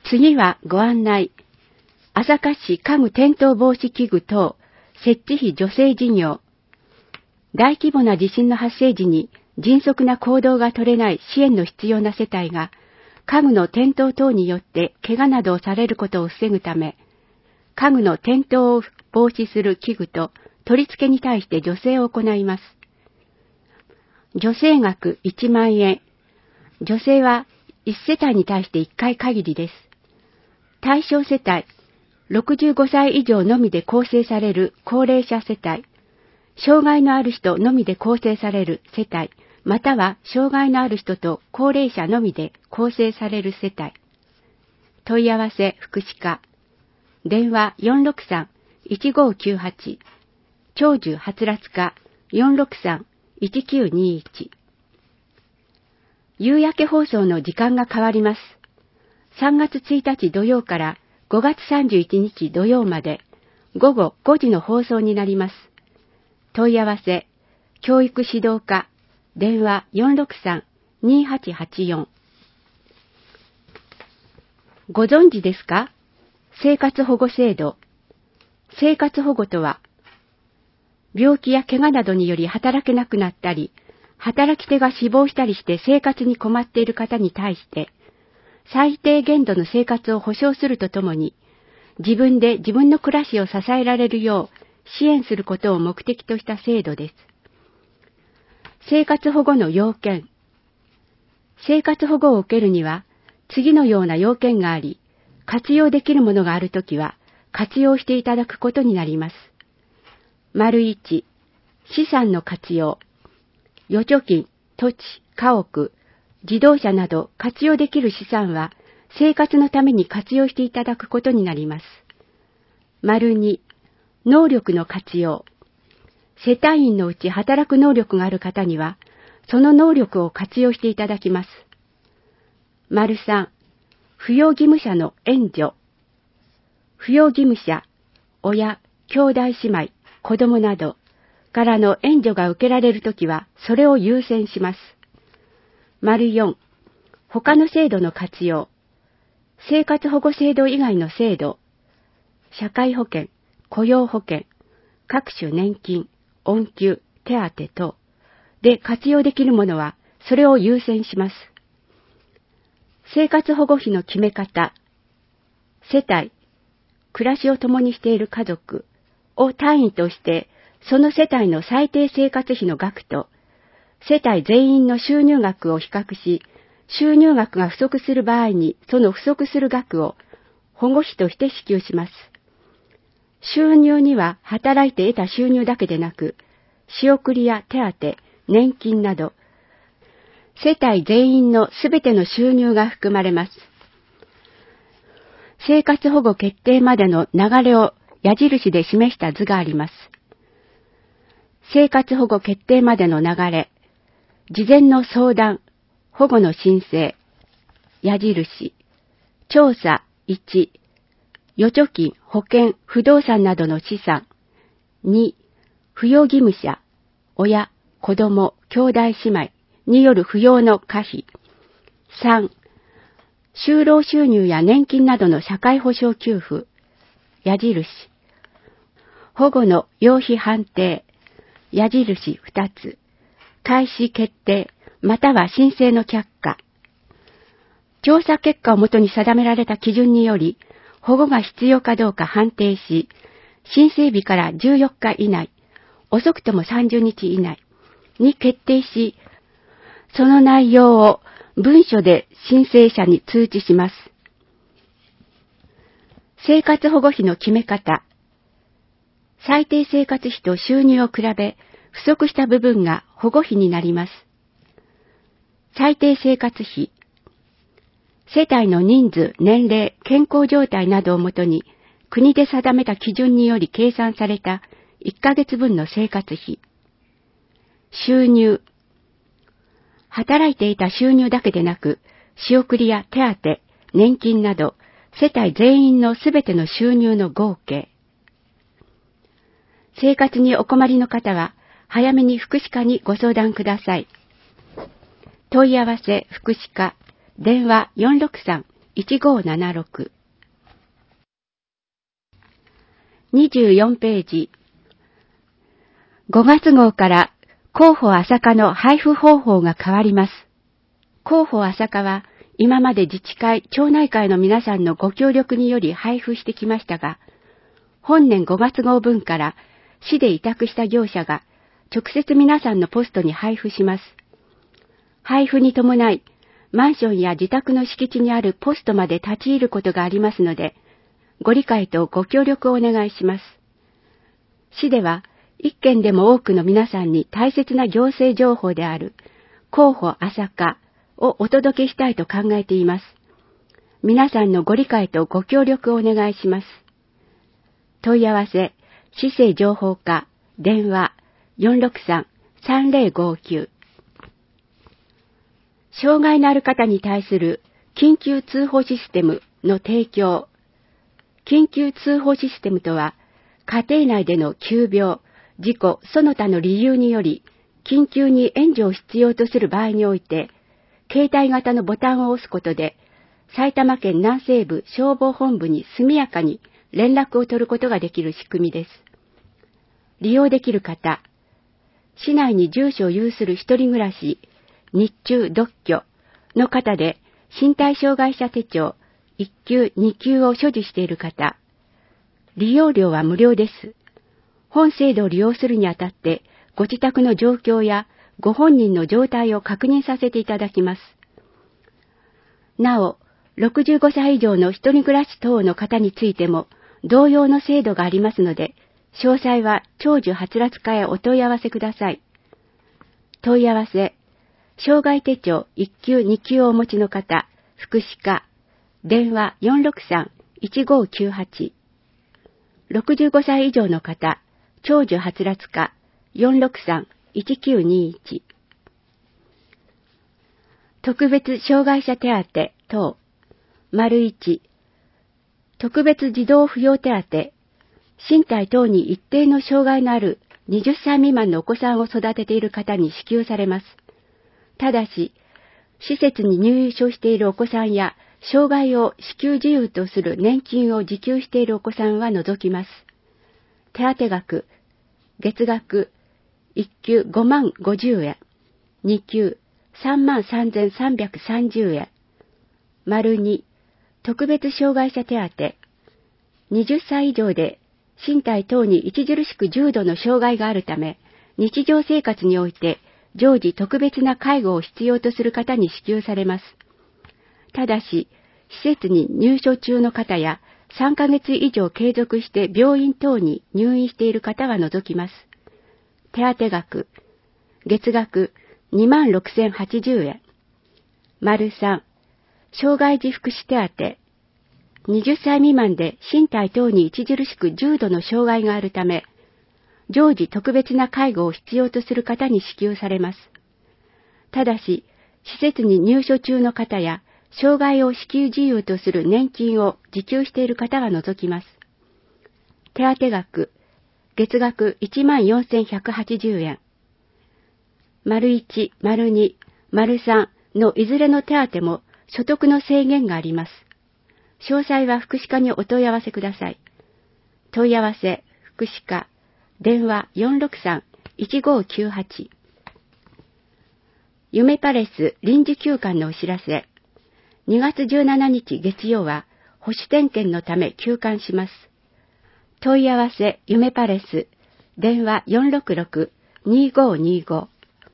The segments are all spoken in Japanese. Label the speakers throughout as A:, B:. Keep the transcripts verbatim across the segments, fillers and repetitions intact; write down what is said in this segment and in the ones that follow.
A: 次はご案内。朝霞市家具転倒防止器具等設置費助成事業。大規模な地震の発生時に迅速な行動が取れない支援の必要な世帯が家具の転倒等によって怪我などをされることを防ぐため、家具の転倒を防止する器具と取り付けに対して助成を行います。助成額いちまんえん。助成はいち世帯に対していっかい限りです。対象世帯、ろくじゅうごさい以上のみで構成される高齢者世帯、障害のある人のみで構成される世帯、または障害のある人と高齢者のみで構成される世帯。問い合わせ福祉課。電話 よんろくさん いちごきゅうはち。長寿はつらつ課 よんろくさん いちきゅうにいち。夕焼け放送の時間が変わります。さんがつついたち土曜からごがつさんじゅういちにち土曜までごごごじの放送になります。問い合わせ、教育指導課、電話 よんろくさん にはちはちよん。ご存知ですか？生活保護制度。生活保護とは、病気や怪我などにより働けなくなったり、働き手が死亡したりして生活に困っている方に対して、最低限度の生活を保障するとともに、自分で自分の暮らしを支えられるよう支援することを目的とした制度です。生活保護の要件。生活保護を受けるには、次のような要件があり、活用できるものがあるときは、活用していただくことになります。丸一、資産の活用。預貯金、土地、家屋、自動車など活用できる資産は生活のために活用していただくことになります。丸二、能力の活用。世帯員のうち働く能力がある方には、その能力を活用していただきます。丸三、扶養義務者の援助。扶養義務者、親、兄弟姉妹、子供などからの援助が受けられるときは、それを優先します。丸四、他の制度の活用。生活保護制度以外の制度、社会保険、雇用保険、各種年金、恩給、手当等で活用できるものは、それを優先します。生活保護費の決め方。世帯、暮らしを共にしている家族を単位として、その世帯の最低生活費の額と、世帯全員の収入額を比較し、収入額が不足する場合に、その不足する額を保護費として支給します。収入には働いて得た収入だけでなく、仕送りや手当、年金など、世帯全員のすべての収入が含まれます。生活保護決定までの流れを矢印で示した図があります。生活保護決定までの流れ、事前の相談、保護の申請、矢印、調査いち、預貯金、保険、不動産などの資産、に、扶養義務者、親、子供、兄弟姉妹による扶養の可否、さん、就労収入や年金などの社会保障給付、矢印、保護の要否判定、矢印ふたつ、開始決定、または申請の却下。調査結果をもとに定められた基準により、保護が必要かどうか判定し、申請日からじゅうよっか以内、遅くともさんじゅうにち以内に決定し、その内容を文書で申請者に通知します。生活保護費の決め方。最低生活費と収入を比べ、不足した部分が保護費になります。最低生活費。世帯の人数、年齢、健康状態などをもとに、国で定めた基準により計算されたいっかげつぶんの生活費。収入。働いていた収入だけでなく、仕送りや手当、年金など、世帯全員のすべての収入の合計。生活にお困りの方は、早めに福祉課にご相談ください。問い合わせ福祉課、電話 よんろくさんいちごーななろく。にじゅうよんページ。ごがつ号から広報朝霞の配布方法が変わります。広報朝霞は今まで自治会、町内会の皆さんのご協力により配布してきましたが、本年ごがつ号分から市で委託した業者が直接皆さんのポストに配布します。配布に伴い、マンションや自宅の敷地にあるポストまで立ち入ることがありますので、ご理解とご協力をお願いします。市では、一件でも多くの皆さんに大切な行政情報である広報朝霞をお届けしたいと考えています。皆さんのご理解とご協力をお願いします。問い合わせ、市政情報課、電話 よんろくさん さんぜろごきゅう。障害のある方に対する緊急通報システムの提供。緊急通報システムとは、家庭内での急病、事故、その他の理由により、緊急に援助を必要とする場合において、携帯型のボタンを押すことで、埼玉県南西部消防本部に速やかに連絡を取ることができる仕組みです。利用できる方、市内に住所を有する一人暮らし、日中独居の方で、身体障害者手帳いっ級、に級を所持している方、利用料は無料です。本制度を利用するにあたって、ご自宅の状況やご本人の状態を確認させていただきます。なお、ろくじゅうごさい以上の一人暮らし等の方についても、同様の制度がありますので、詳細は長寿はつらつ課へお問い合わせください。問い合わせ、障害手帳いっ級、に級をお持ちの方、福祉課、電話 よんろくさん いちごきゅうはち。ろくじゅうごさい以上の方、長寿はつらつ課 よんろくさん いちきゅうにいち。特別障害者手当等、丸いち。特別児童扶養手当、身体等に一定の障害のあるはたち未満のお子さんを育てている方に支給されます。ただし、施設に入所しているお子さんや、障害を支給事由とする年金を受給しているお子さんは除きます。手当額、月額いっ級ごまんごじゅうえん、に級さんまんさんぜんさんびゃくさんじゅうえん、丸に、特別障害者手当、はたち以上で身体等に著しく重度の障害があるため、日常生活において常時特別な介護を必要とする方に支給されます。ただし、施設に入所中の方やさんかげつ以上継続して病院等に入院している方は除きます。手当額、月額にまんろくせんはちじゅうえん。丸さん、障害児福祉手当、はたち未満で身体等に著しく重度の障害があるため、常時特別な介護を必要とする方に支給されます。ただし、施設に入所中の方や、障害を支給事由とする年金を受給している方は除きます。手当額、月額いちまんよんせんひゃくはちじゅうえん。丸いち、丸に、丸さんのいずれの手当も所得の制限があります。詳細は福祉課にお問い合わせください。問い合わせ、福祉課、電話 よんろくさん いちごきゅうはち。夢パレス臨時休館のお知らせ。にがつじゅうしちにち月曜は保守点検のため休館します。問い合わせ、夢パレス、電話 よんろくろく にごにご。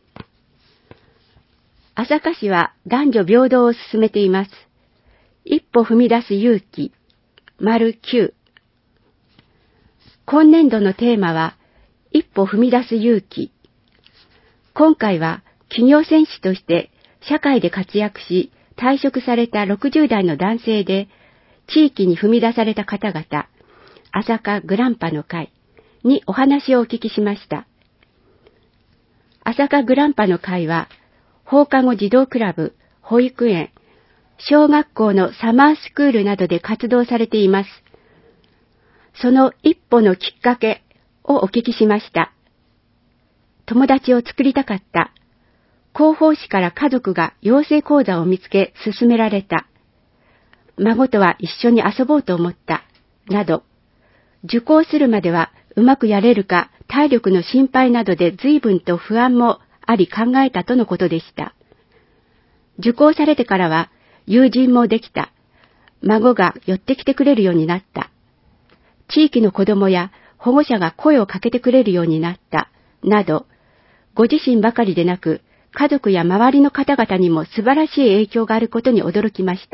A: 朝霞市は男女平等を進めています。一歩踏み出す勇気、丸きゅう。今年度のテーマは、一歩踏み出す勇気。今回は、企業戦士として社会で活躍し、退職されたろくじゅうだいの男性で、地域に踏み出された方々、朝霞グランパの会にお話をお聞きしました。朝霞グランパの会は、放課後児童クラブ、保育園、小学校のサマースクールなどで活動されています。その一歩のきっかけをお聞きしました。友達を作りたかった。広報誌から家族が養成講座を見つけ進められた。 孫とは一緒に遊ぼうと思った、など、受講するまではうまくやれるか体力の心配などで随分と不安もあり考えたとのことでした。受講されてからは友人もできた。孫が寄ってきてくれるようになった。地域の子供や保護者が声をかけてくれるようになった。など、ご自身ばかりでなく、家族や周りの方々にも素晴らしい影響があることに驚きました。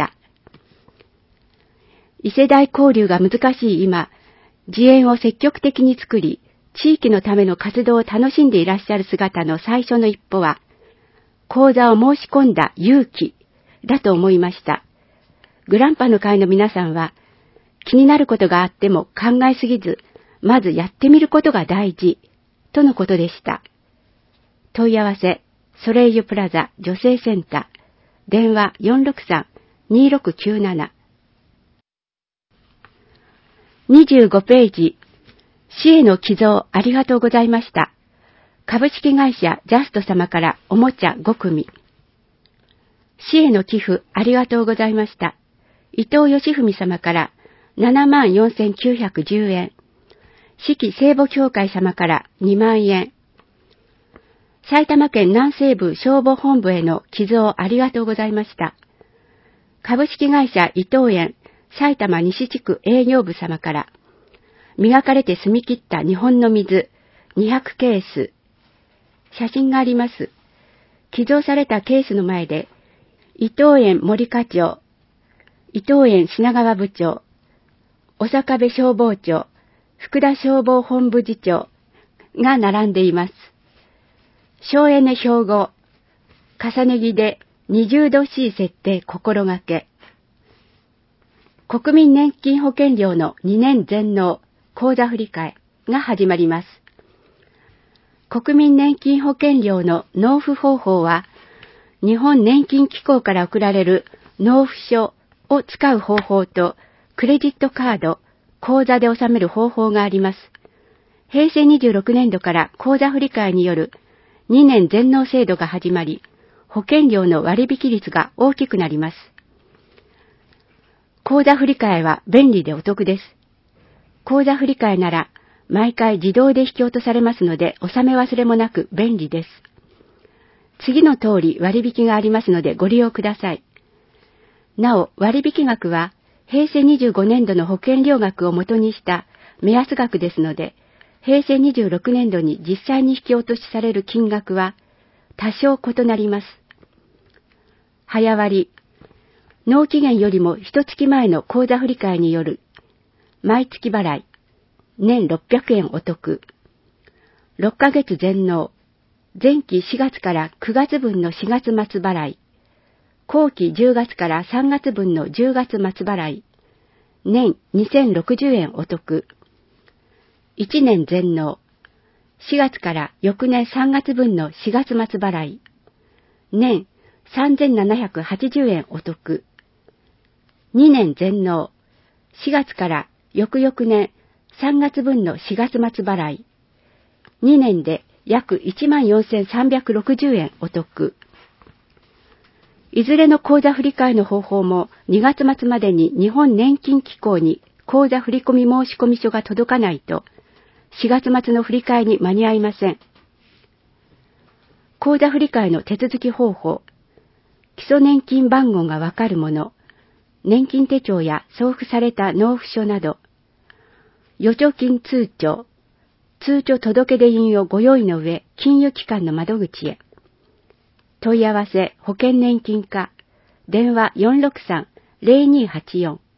A: 異世代交流が難しい今、自演を積極的に作り、地域のための活動を楽しんでいらっしゃる姿の最初の一歩は、講座を申し込んだ勇気だと思いました。グランパの会の皆さんは、気になることがあっても考えすぎず、まずやってみることが大事、とのことでした。問い合わせ、ソレイユプラザ女性センター、電話 よんろくさん にろくきゅうなな。にじゅうごページ、市への寄贈ありがとうございました。株式会社ジャスト様からおもちゃごくみ。市への寄付ありがとうございました。伊藤義文様からななまんよんせんきゅうひゃくじゅうえん。四季聖母協会様からにまんえん。埼玉県南西部消防本部への寄贈ありがとうございました。株式会社伊藤園埼玉西地区営業部様から、磨かれて澄み切った日本の水にひゃくケース。写真があります。寄贈されたケースの前で、伊藤園森課長、伊藤園品川部長、小坂部消防庁、福田消防本部次長が並んでいます。省エネ標語、重ね着でにじゅうど C 設定心がけ。国民年金保険料のにねん全納口座振替が始まります。国民年金保険料の納付方法は、日本年金機構から送られる納付書を使う方法と、クレジットカード、口座で納める方法があります。へいせいにじゅうろくねんどから口座振替によるにねん全納制度が始まり、保険料の割引率が大きくなります。口座振替は便利でお得です。口座振替なら毎回自動で引き落とされますので、納め忘れもなく便利です。次の通り割引がありますのでご利用ください。なお、割引額はへいせいにじゅうごねんどの保険料額を元にした目安額ですので、へいせいにじゅうろくねんどに実際に引き落としされる金額は多少異なります。早割、納期限よりも一月前の口座振替による毎月払い、年ろっぴゃくえんお得、ろっかげつ全納、前期しがつからくがつぶんのしがつ末払い、後期じゅうがつからさんがつぶんのじゅうがつ末払い、年にせんろくじゅうえんお得、いちねん全納、しがつから翌年さんがつぶんのしがつ末払い、年さんぜんななひゃくはちじゅうえんお得、にねん全納、しがつから翌々年さんがつぶんのしがつ末払い、にねんで約 いちまんよんせんさんびゃくろくじゅうえんお得。いずれの口座振替の方法もにがつ末までに日本年金機構に口座振込申込書が届かないと、しがつ末の振り替えに間に合いません。口座振替の手続き方法、基礎年金番号がわかるもの、年金手帳や送付された納付書など、預貯金通帳、通帳届出印をご用意の上、金融機関の窓口へ。問い合わせ保険年金課、電話 よんろくさん ぜろにはちよん。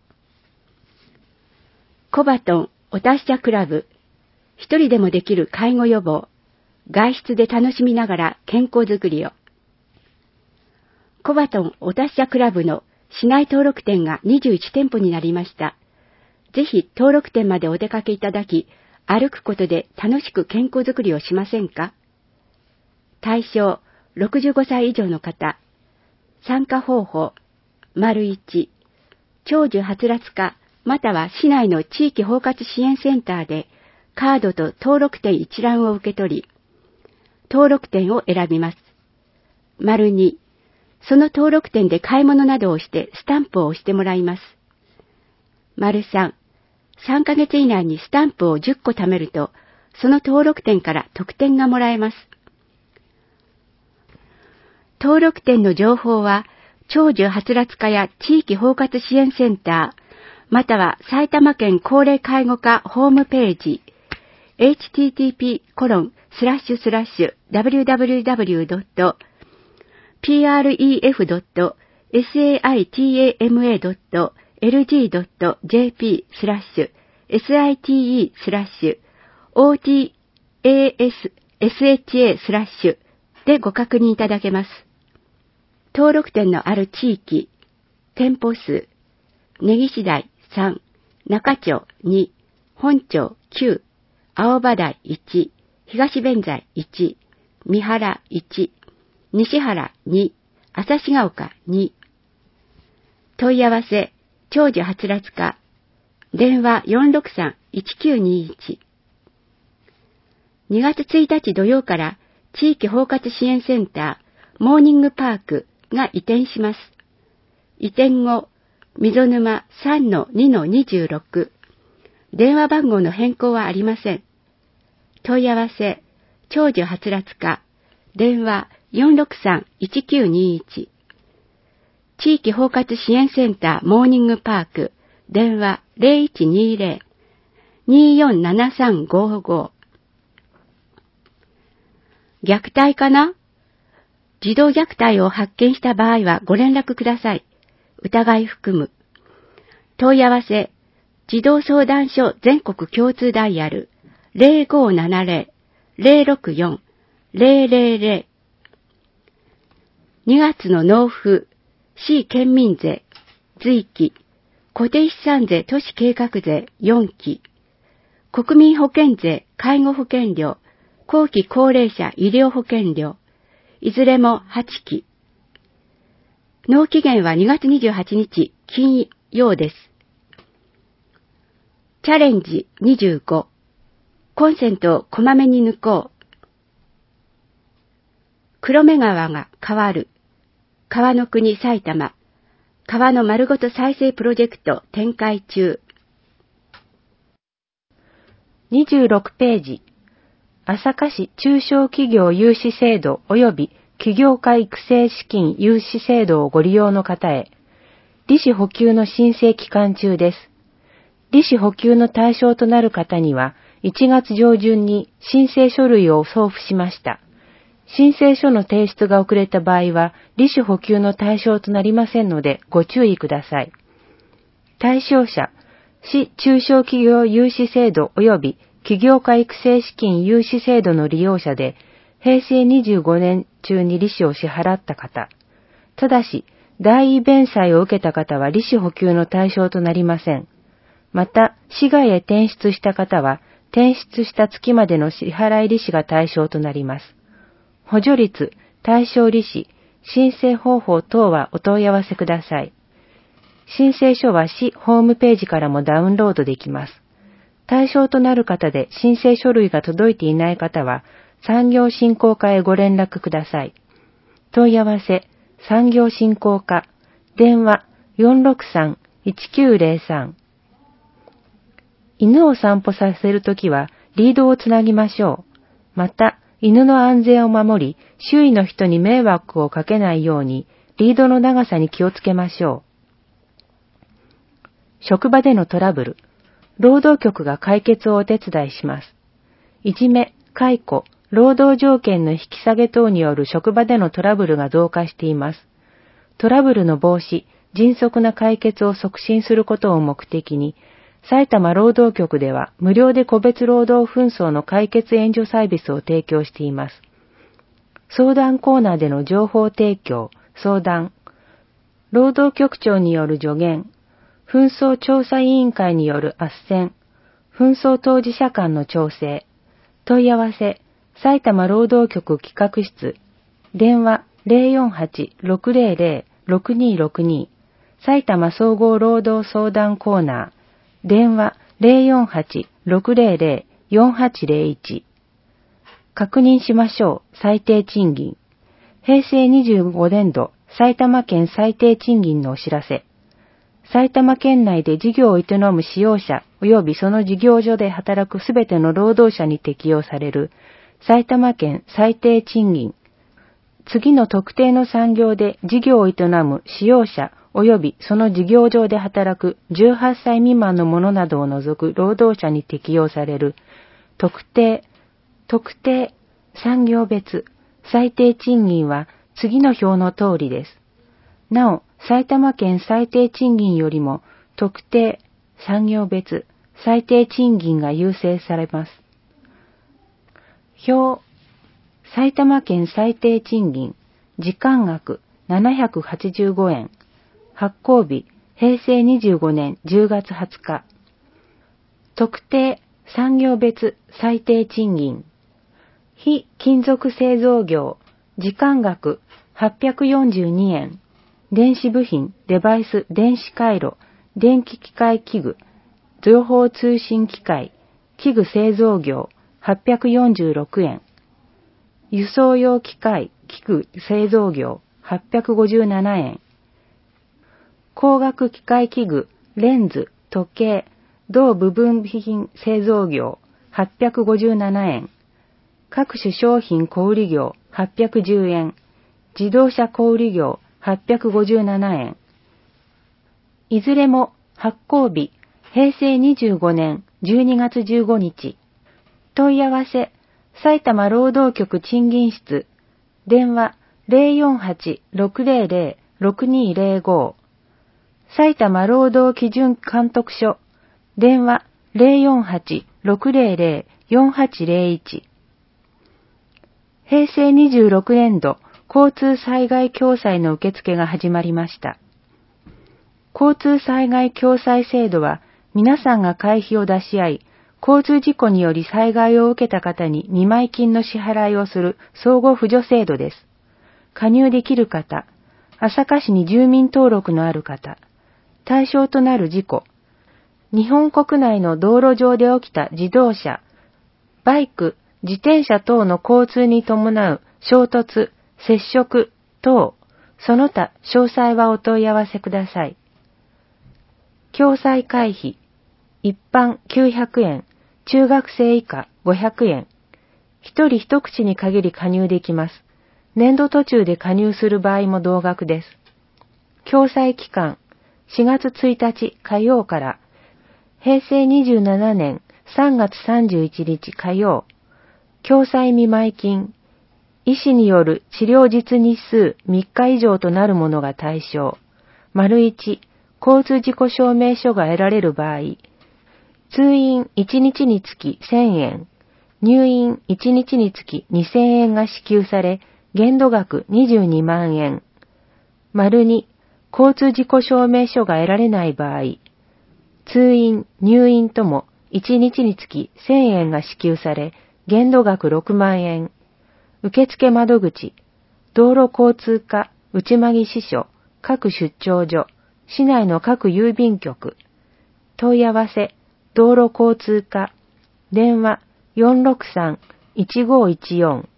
A: コバトンお達者クラブ、一人でもできる介護予防、外出で楽しみながら健康づくりを。コバトンお達者クラブの市内登録店がにじゅういちてんぽになりました。ぜひ登録店までお出かけいただき、歩くことで楽しく健康づくりをしませんか？対象ろくじゅうごさい以上の方。参加方法、丸いち、長寿はつらつ課または市内の地域包括支援センターでカードと登録店一覧を受け取り、登録店を選びます。丸に、 その登録店で買い物などをしてスタンプを押してもらいます。丸さん、さんかげつ以内にスタンプをじゅっこ貯めると、その登録店から特典がもらえます。登録店の情報は、長寿はつらつ課や地域包括支援センター、または埼玉県高齢介護課ホームページ、エイチティーティーピーコロンスラッシュスラッシュダブリューダブリューダブリュードットピーアールイーエフドットサイタマドットエルジードットジェーピースラッシュエスアイティーイースラッシュオーティーエーエスエスエイチエースラッシュでご確認いただけます。登録店のある地域、店舗数、根岸台さん、中町に、本町きゅう、青葉台いち、東弁財いち、三原いち、西原に、旭ヶ丘に。問い合わせ、長寿はつらつ課、電話 よんろくさんいちきゅうにいち。にがつついたち土曜から地域包括支援センター、モーニングパークが移転します。移転後、溝沼 さんのにのにじゅうろく。電話番号の変更はありません。問い合わせ、長寿はつらつ課、電話 よんろくさんいちきゅうにいち。地域包括支援センターモーニングパーク、電話 ゼロいちにゼロ にーよんななさんごご。虐待かな？児童虐待を発見した場合はご連絡ください。疑い含む。問い合わせ、児童相談所全国共通ダイヤルゼロごななゼロ ゼロろくよん ゼロゼロゼロ。にがつの納付、市県民税、随記、固定資産税都市計画税よんき、国民保険税、介護保険料、後期高齢者医療保険料、いずれもはちき。納期限はにがつにじゅうはちにち金曜です。チャレンジにじゅうご。コンセントをこまめに抜こう。黒目川が変わる。川の国埼玉。川の丸ごと再生プロジェクト展開中。
B: にじゅうろくページ。朝霞市中小企業融資制度及び起業家育成資金融資制度をご利用の方へ、利子補給の申請期間中です。利子補給の対象となる方には、いちがつ上旬に申請書類を送付しました。申請書の提出が遅れた場合は、利子補給の対象となりませんので、ご注意ください。対象者、市中小企業融資制度及び起業家育成資金融資制度の利用者で、平成にじゅうごねん中に利子を支払った方。ただし、代位弁済を受けた方は利子補給の対象となりません。また、市外へ転出した方は、転出した月までの支払い利子が対象となります。補助率、対象利子、申請方法等はお問い合わせください。申請書は市ホームページからもダウンロードできます。対象となる方で申請書類が届いていない方は、産業振興課へご連絡ください。問い合わせ、産業振興課、電話 よんろくさんいちきゅうゼロさん。犬を散歩させるときは、リードをつなぎましょう。また、犬の安全を守り、周囲の人に迷惑をかけないように、リードの長さに気をつけましょう。職場でのトラブル。労働局が解決をお手伝いします。いじめ、解雇、労働条件の引き下げ等による職場でのトラブルが増加しています。トラブルの防止、迅速な解決を促進することを目的に、埼玉労働局では無料で個別労働紛争の解決援助サービスを提供しています。相談コーナーでの情報提供、相談、労働局長による助言、紛争調査委員会による斡旋、紛争当事者間の調整、問い合わせ、埼玉労働局企画室、電話 ゼロよんはち ろくゼロゼロ ろくにろくに、埼玉総合労働相談コーナー、電話 ゼロよんはち ろくゼロゼロ よんはちゼロいち。確認しましょう。最低賃金。平成にじゅうごねん度埼玉県最低賃金のお知らせ。埼玉県内で事業を営む使用者及びその事業所で働くすべての労働者に適用される埼玉県最低賃金。次の特定の産業で事業を営む使用者及びその事業場で働くじゅうはっさい未満の者などを除く労働者に適用される特定、特定、産業別、最低賃金は次の表の通りです。なお、埼玉県最低賃金よりも特定、産業別、最低賃金が優先されます。表、埼玉県最低賃金、時間額ななひゃくはちじゅうごえん、発行日、へいせいにじゅうごねんじゅうがつはつか。特定、産業別最低賃金、非金属製造業、時間額はっぴゃくよんじゅうにえん、電子部品、デバイス、電子回路、電気機械器具、情報通信機械、器具製造業、はっぴゃくよんじゅうろくえん、輸送用機械、器具製造業、はっぴゃくごじゅうななえん、光学機械器具、レンズ、時計、同部分品製造業、はっぴゃくごじゅうななえん、各種商品小売業、はっぴゃくじゅうえん、自動車小売業、はっぴゃくごじゅうななえん。いずれも発行日、へいせいにじゅうごねんじゅうにがつじゅうごにち。問い合わせ、埼玉労働局賃金室、電話 ゼロよんはち ろくゼロゼロ ろくにゼロご。埼玉労働基準監督署、電話 ゼロよんはち ろくゼロゼロ よんはちゼロいち。へいせいにじゅうろくねんど、交通災害共済の受付が始まりました。交通災害共済制度は、皆さんが会費を出し合い、交通事故により災害を受けた方に見舞金の支払いをする相互扶助制度です。加入できる方、朝霞市に住民登録のある方、対象となる事故、日本国内の道路上で起きた自動車、バイク、自転車等の交通に伴う衝突、接触等、その他詳細はお問い合わせください。共済会費、一般きゅうひゃくえん、中学生以下ごひゃくえん、一人一口に限り加入できます。年度途中で加入する場合も同額です。共済期間、しがつついたち火曜から、へいせいにじゅうななねんさんがつさんじゅういちにち火曜、共済見舞金、医師による治療実日数みっか以上となるものが対象。丸いち、交通事故証明書が得られる場合、通院いちにちにつきせんえん、入院いちにちにつきにせんえんが支給され、限度額にじゅうにまんえん。丸に、交通事故証明書が得られない場合、通院、入院ともいちにちにつきせんえんが支給され、限度額ろくまんえん。受付窓口、道路交通課、内間木支所、各出張所、市内の各郵便局。問い合わせ、道路交通課、電話 よんろくさん いちごいちよん。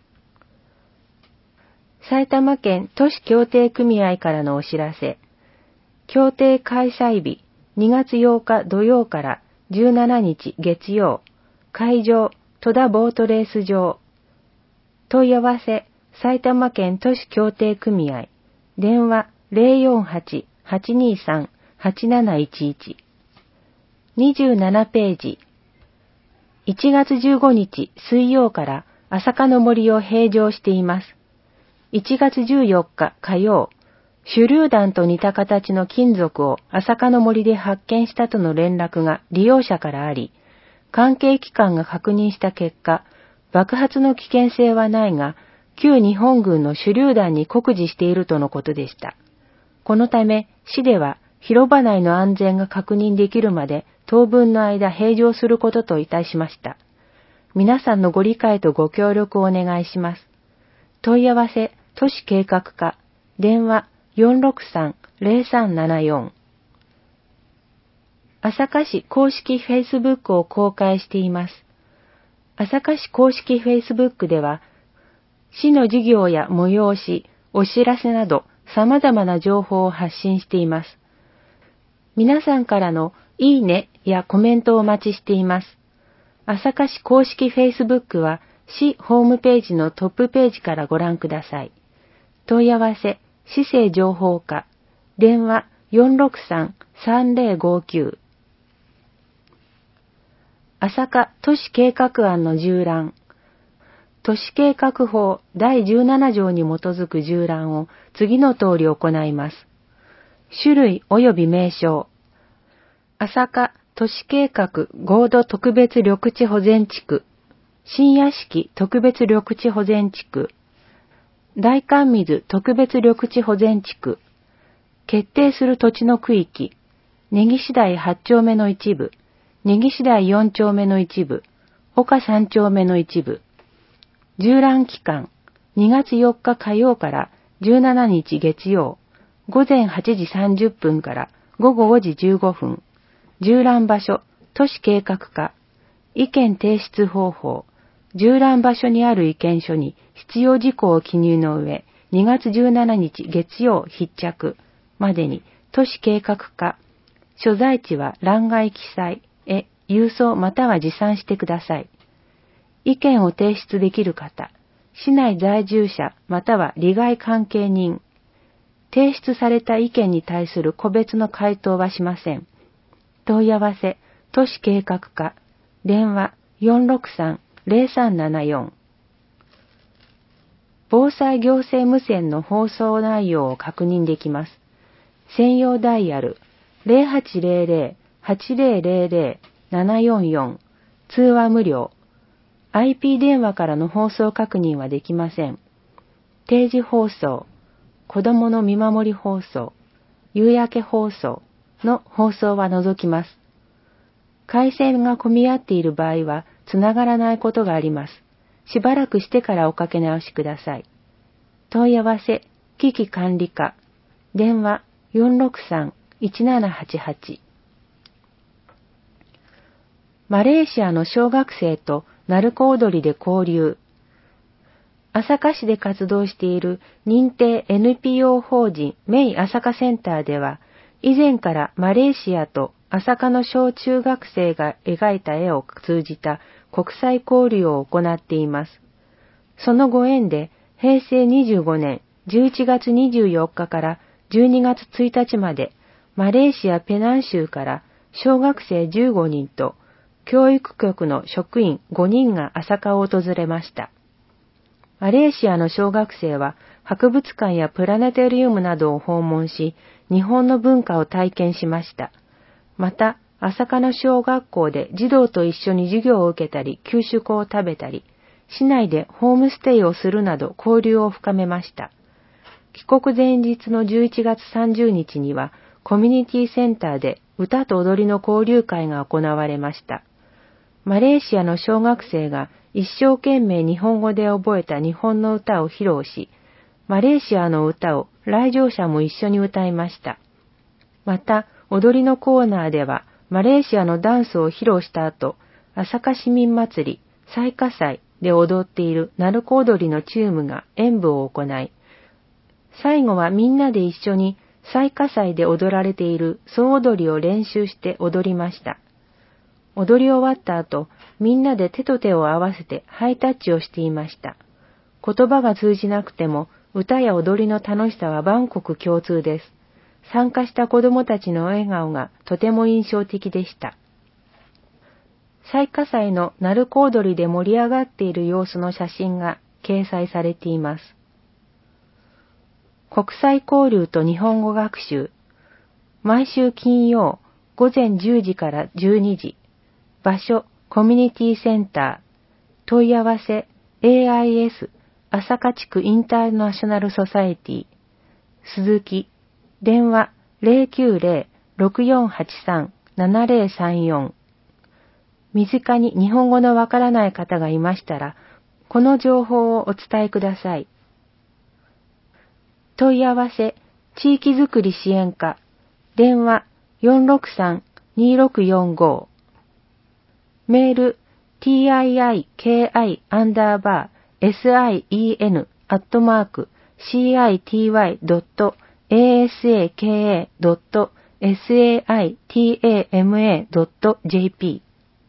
B: 埼玉県都市協定組合からのお知らせ。協定開催日、にがつようか土曜からじゅうしちにち月曜。会場、戸田ボートレース場。問い合わせ、埼玉県都市協定組合。電話 ゼロよんはち はちにさん はちなないちいち。にじゅうななページ。いちがつじゅうごにち水曜から朝霞の森を閉場しています。いちがつじゅうよっか火曜、手榴弾と似た形の金属を朝霞の森で発見したとの連絡が利用者からあり、関係機関が確認した結果、爆発の危険性はないが、旧日本軍の手榴弾に酷似しているとのことでした。このため、市では広場内の安全が確認できるまで当分の間閉場することといたしました。皆さんのご理解とご協力をお願いします。問い合わせ、都市計画課、電話 よんろくさん ゼロさんななよん。朝霞市公式 Facebook を公開しています。朝霞市公式 Facebook では、市の事業や催し、お知らせなど様々な情報を発信しています。皆さんからのいいねやコメントをお待ちしています。朝霞市公式 Facebook は市ホームページのトップページからご覧ください。問い合わせ、市政情報課、電話 よんろくさん さんぜろごきゅう。朝霞都市計画案の縦覧。都市計画法だいじゅうなな条に基づく縦覧を次の通り行います。種類及び名称。朝霞都市計画合同特別緑地保全地区。新屋敷特別緑地保全地区。大寒水特別緑地保全地区。決定する土地の区域。根岸台はち丁目の一部。根岸台よん丁目の一部。岡さん丁目の一部。縦覧期間。にがつよっか火曜からじゅうしちにち月曜。午前はちじさんじゅっぷんから午後ごじじゅうごふん。縦覧場所。都市計画課。意見提出方法。縦覧場所にある意見書に必要事項を記入の上、にがつじゅうしちにち月曜必着までに都市計画課。所在地は欄外記載へ郵送または持参してください。意見を提出できる方、市内在住者または利害関係人。提出された意見に対する個別の回答はしません。問い合わせ、都市計画課、電話 よんろくさん ぜろさんななよん。防災行政無線の放送内容を確認できます。専用ダイヤル ゼロはちゼロゼロ はちゼロゼロゼロ ななよんよん。通話無料。アイピー 電話からの放送確認はできません。定時放送、子供の見守り放送、夕焼け放送の放送は除きます。回線が混み合っている場合はつながらないことがあります。しばらくしてからおかけ直しください。問い合わせ、危機管理課、電話 よんろくさん いちななはちはち。マレーシアの小学生と鳴子踊りで交流。朝霞市で活動している認定 エヌピーオー 法人メイ朝霞センターでは、以前からマレーシアと朝霞の小中学生が描いた絵を通じた国際交流を行っています。そのご縁で、へいせいにじゅうごねんじゅういちがつにじゅうよっかからじゅうにがつついたちまで、マレーシアペナン州から小学生じゅうごにんと教育局の職員ごにんが朝霞を訪れました。マレーシアの小学生は博物館やプラネタリウムなどを訪問し、日本の文化を体験しました。また、朝霞の小学校で児童と一緒に授業を受けたり、給食を食べたり、市内でホームステイをするなど交流を深めました。帰国前日のじゅういちがつさんじゅうにちには、コミュニティセンターで歌と踊りの交流会が行われました。マレーシアの小学生が一生懸命日本語で覚えた日本の歌を披露し、マレーシアの歌を来場者も一緒に歌いました。また、踊りのコーナーでは、マレーシアのダンスを披露した後、朝霞市民祭り、最下祭で踊っている鳴子踊りのチームが演舞を行い、最後はみんなで一緒に最下祭で踊られている総踊りを練習して踊りました。踊り終わった後、みんなで手と手を合わせてハイタッチをしていました。言葉が通じなくても、歌や踊りの楽しさは万国共通です。参加した子供たちの笑顔がとても印象的でした。最下祭の鳴子踊りで盛り上がっている様子の写真が掲載されています。国際交流と日本語学習。毎週金曜ごぜんじゅうじからじゅうにじ。場所、コミュニティセンター。問い合わせ、エーアイエス、朝霞地区インターナショナルソサエティ。鈴木。電話 ゼロきゅうゼロ ろくよんはちさん ななゼロさんよん。身近に日本語のわからない方がいましたら、この情報をお伝えください。問い合わせ、地域づくり支援課。電話 よんろくさん にろくよんご。メール ティーアイアイケーアイ アンダーバー セン アットマークシーアイティーワイドットエーエスエーケーエードットエスエーアイティーエーエムエードットジェーピ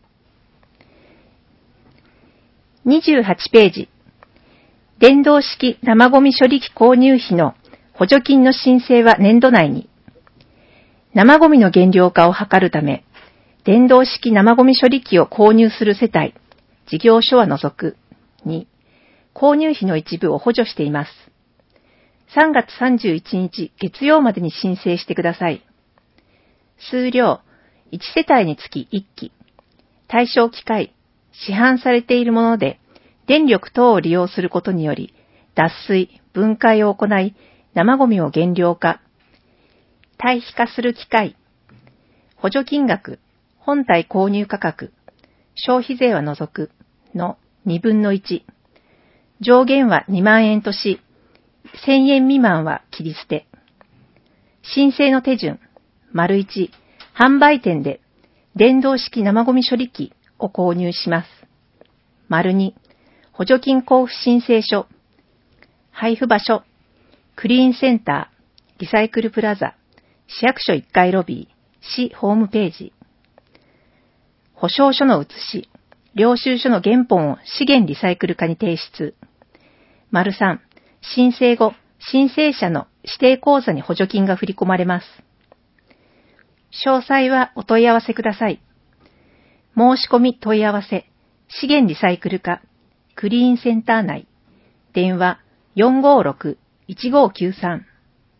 B: ー にじゅうはちページ、電動式生ゴミ処理機購入費の補助金の申請は年度内に。生ゴミの減量化を図るため、電動式生ゴミ処理機を購入する世帯、事業所は除くに、購入費の一部を補助しています。さんがつさんじゅういちにち月曜までに申請してください。数量、いち世帯につきいっき。対象機械、市販されているもので、電力等を利用することにより、脱水、分解を行い、生ゴミを減量化、堆肥化する機械、補助金額、本体購入価格、消費税は除くのにぶんのいち。上限はにまんえんとし、せんえん未満は切り捨て。申請の手順、丸いち、販売店で電動式生ゴミ処理機を購入します。丸に、補助金交付申請書、配布場所、クリーンセンター、リサイクルプラザ、市役所いっかいロビー、市ホームページ。保証書の写し、領収書の原本を資源リサイクル課に提出。丸さん、申請後、申請者の指定口座に補助金が振り込まれます。詳細はお問い合わせください。申し込み問い合わせ、資源リサイクル課、クリーンセンター内、電話 よんごろくいちごきゅうさん。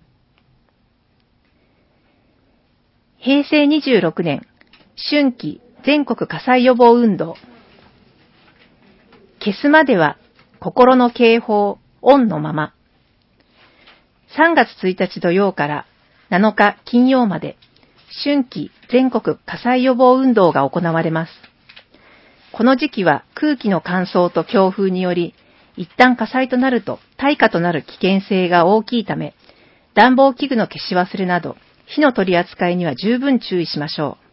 B: 平成にじゅうろくねん、春季全国火災予防運動。消すまでは心の警報オンのまま。さんがつついたち土曜からなのか金曜まで春季全国火災予防運動が行われます。この時期は空気の乾燥と強風により、一旦火災となると大火となる危険性が大きいため、暖房器具の消し忘れなど火の取り扱いには十分注意しましょ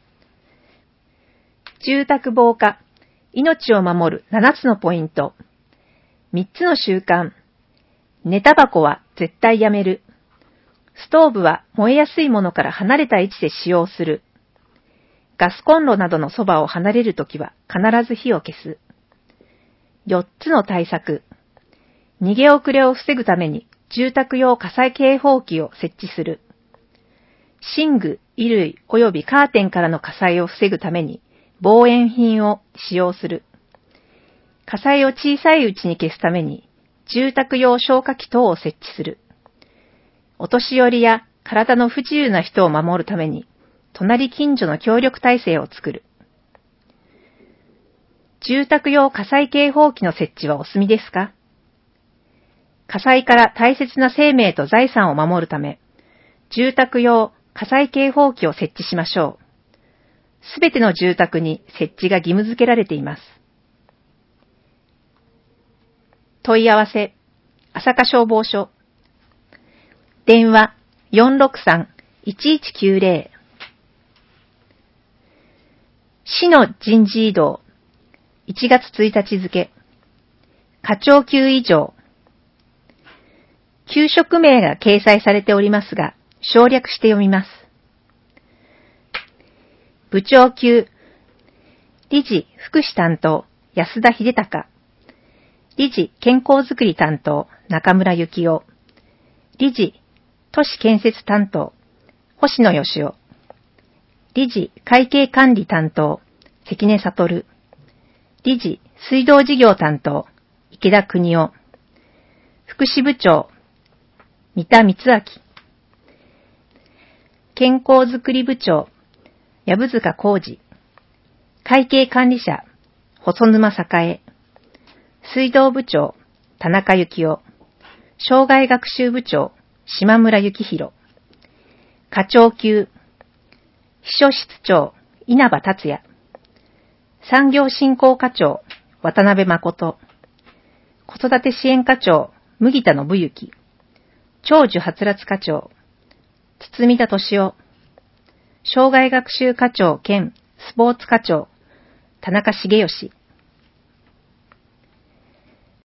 B: う。住宅防火、命を守るななつのポイント。みっつの習慣。寝タバコは絶対やめる。ストーブは燃えやすいものから離れた位置で使用する。ガスコンロなどのそばを離れるときは必ず火を消す。よっつの対策。逃げ遅れを防ぐために住宅用火災警報器を設置する。寝具、衣類及びカーテンからの火災を防ぐために防煙品を使用する。火災を小さいうちに消すために住宅用消火器等を設置する。お年寄りや体の不自由な人を守るために隣近所の協力体制を作る。住宅用火災警報器の設置はお済みですか？火災から大切な生命と財産を守るため、住宅用火災警報器を設置しましょう。すべての住宅に設置が義務付けられています。問い合わせ、朝霞消防署。電話 よんろくさんいちいちきゅうぜろ。市の人事異動。いちがつついたち付。課長級以上。給食名が掲載されておりますが、省略して読みます。部長級。理事福祉担当、安田秀隆。理事健康づくり担当、中村幸夫。理事都市建設担当、星野義夫。理事会計管理担当、関根悟。理事水道事業担当、池田邦夫。福祉部長、三田光明。健康づくり部長、藪塚浩二。会計管理者、細沼栄。水道部長、田中幸夫。障害学習部長、島村幸宏。課長級、秘書室長、稲葉達也。産業振興課長、渡辺誠。子育て支援課長、麦田信之。長寿はつらつ課長、堤田敏夫。障害学習課長兼スポーツ課長、田中茂義。